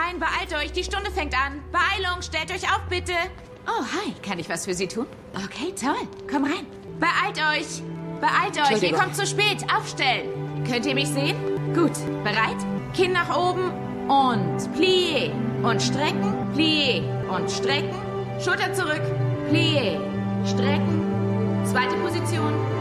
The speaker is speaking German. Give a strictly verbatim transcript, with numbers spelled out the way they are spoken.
rein, beeilt euch, die Stunde fängt an. Beeilung, stellt euch auf, bitte. Oh, hi, kann ich was für Sie tun? Okay, toll, komm rein. Beeilt euch, beeilt euch, ihr kommt zu spät, aufstellen. Könnt ihr mich sehen? Gut, bereit? Kinn nach oben und plié und strecken, plié und strecken. Schulter zurück, plié, strecken. Zweite Position.